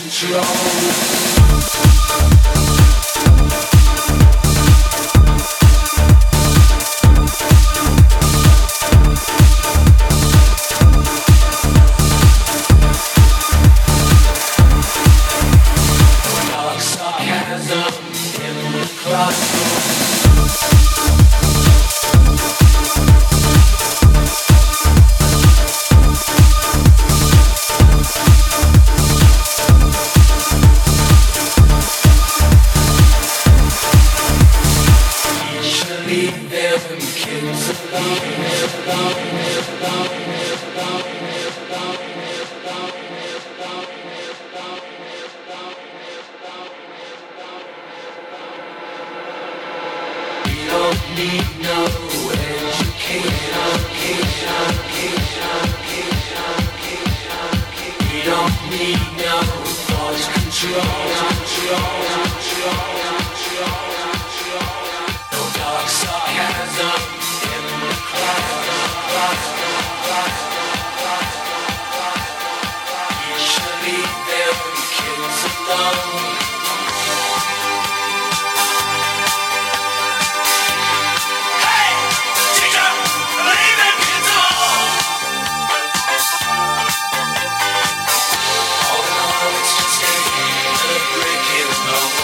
All in all, it's just a brick in the wall.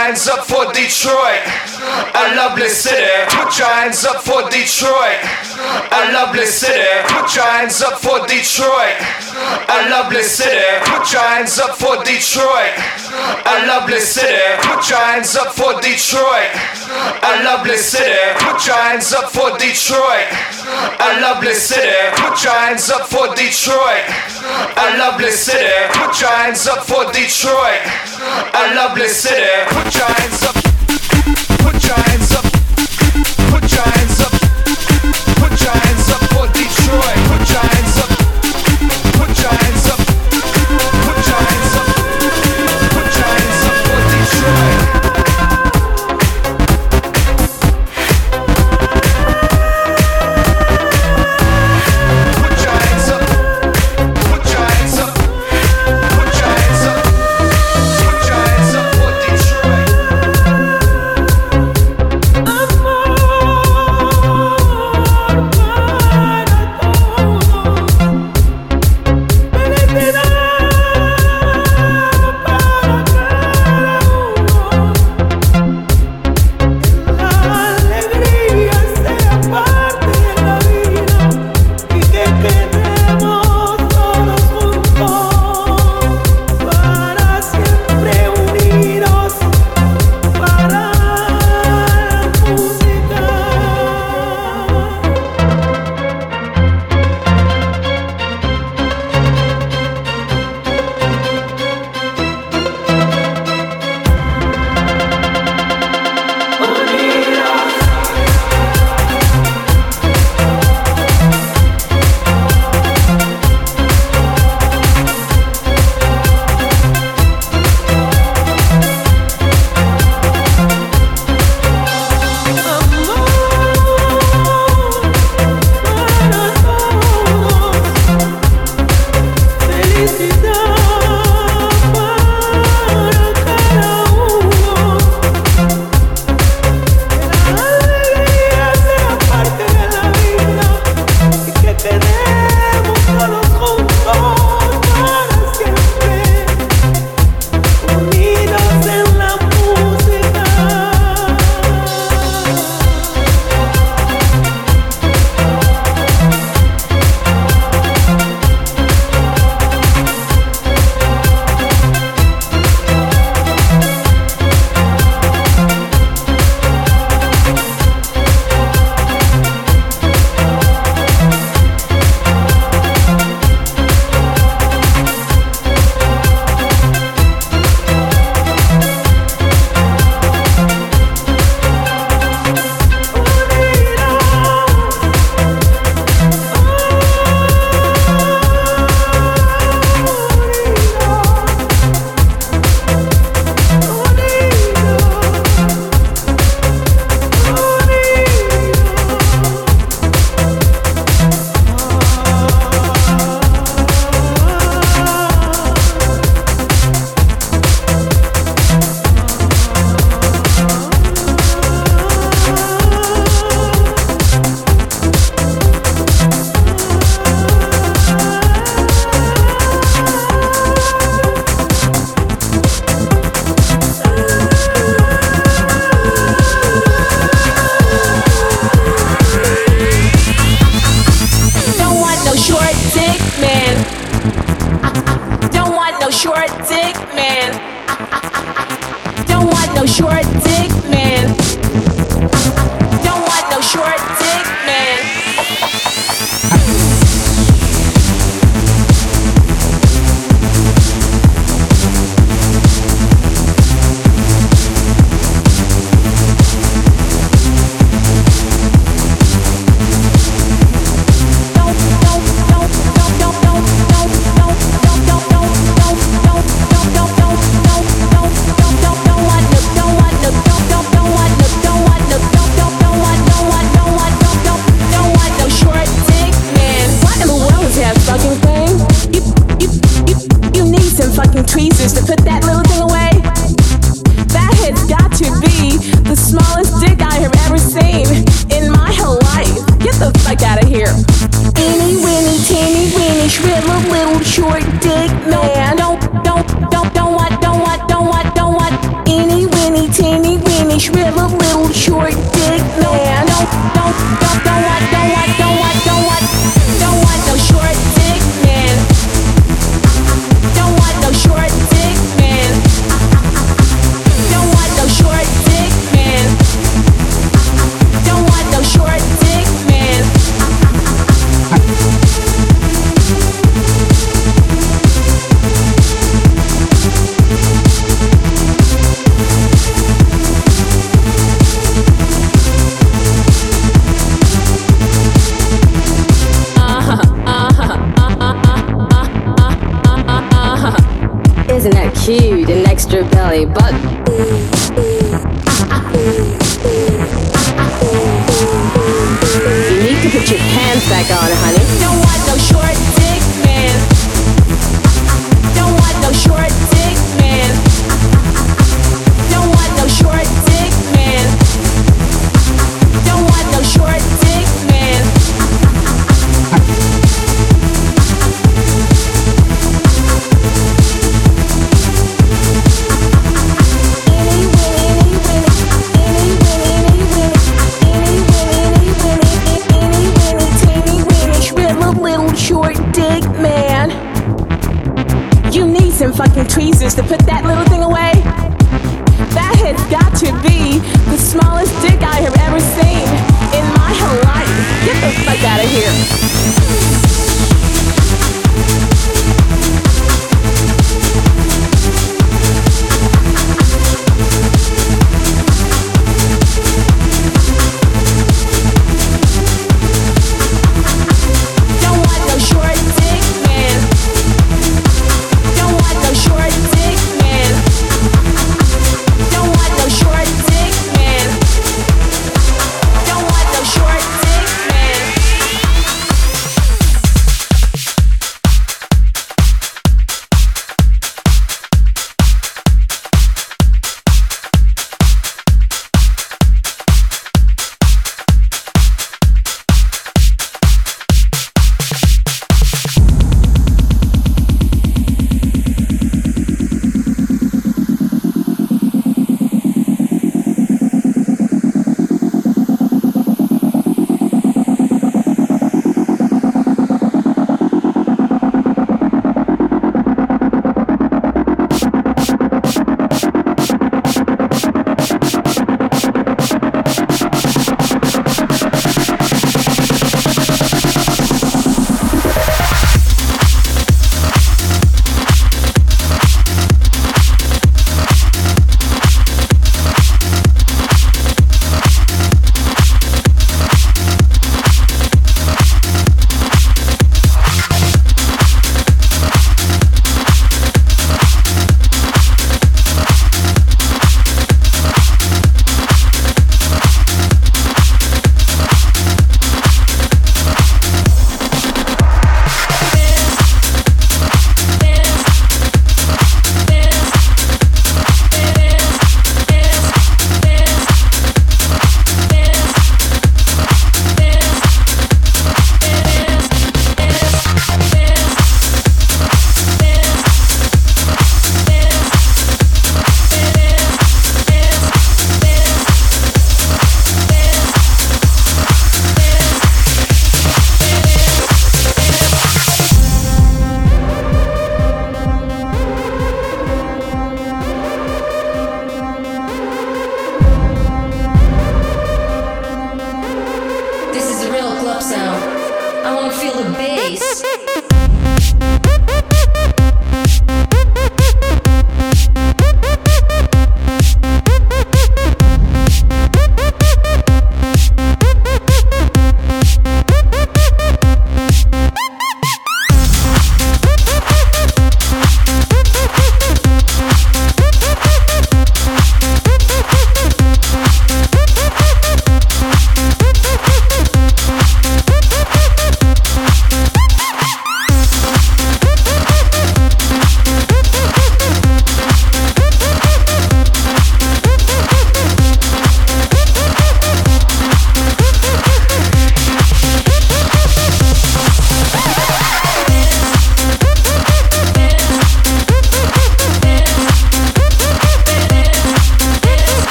hands up for Detroit, a lovely city. Put your hands up for Detroit, a lovely city. Put your hands up for Detroit, a lovely city. Put your hands up for Detroit, a lovely city. Put your hands up for Detroit, a lovely city. Put your hands up for Detroit, a lovely city. Put your hands up for Detroit, a lovely city. Put your hands up for Detroit, a lovely city. Put your hands up. Put your hands up. Put your hands up. Put your hands up for Detroit. Put your hands up. Put your hands up. Put your hands up. Put your hands up for Detroit. Don't finish with a little short dick man. Don't want no short dick man. Don't want no short dick man. Don't want no short dick man. Don't want no short dick man. Isn't that cute? An extra belly button. You need to put your pants back on, honey. Don't want no short dick man. Don't want no short dick man. Don't want no short dick man. Don't want no short dick man. Short dick man. You need some fucking tweezers to put that little thing away. That has got to be the smallest dick I have ever seen in my whole life. Get the fuck out of here.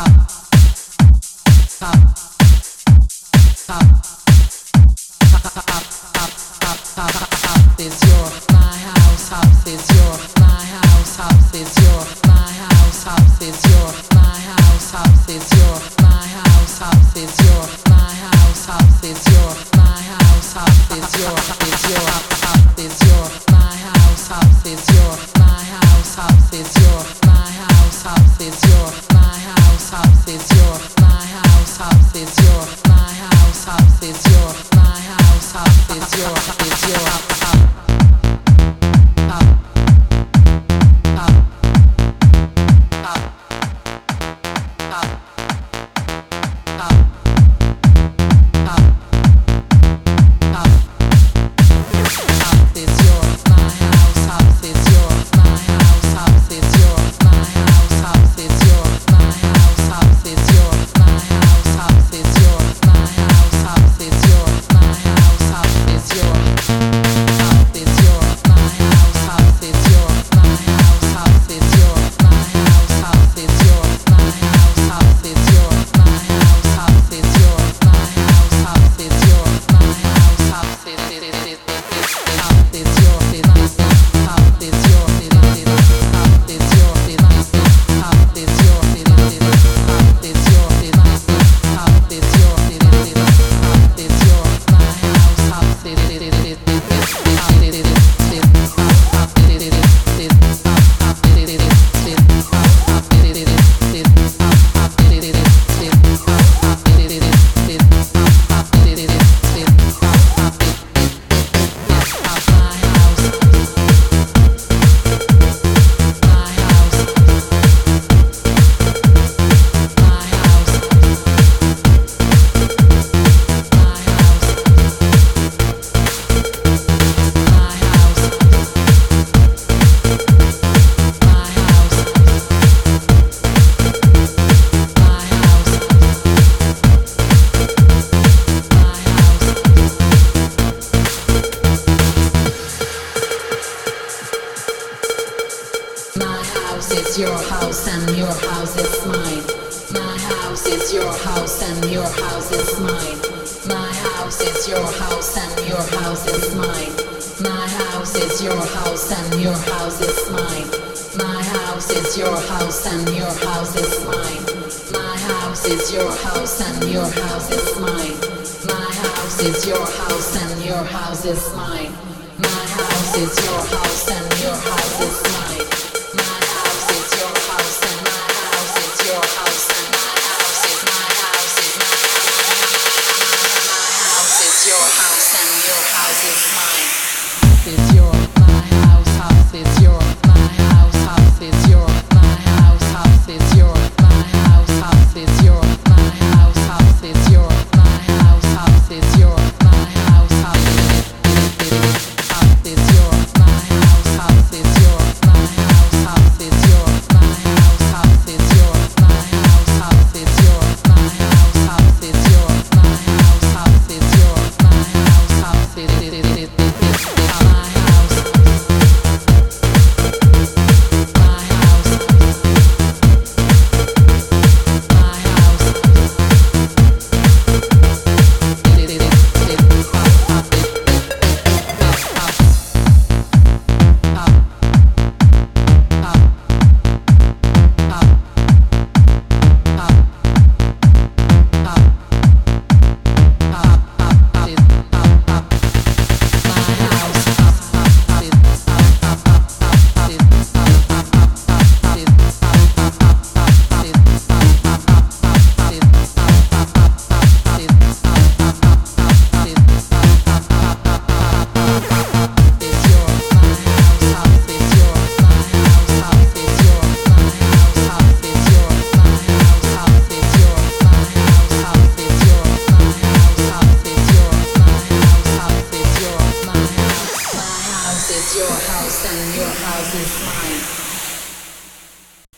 Is mine. My house is your house and your house is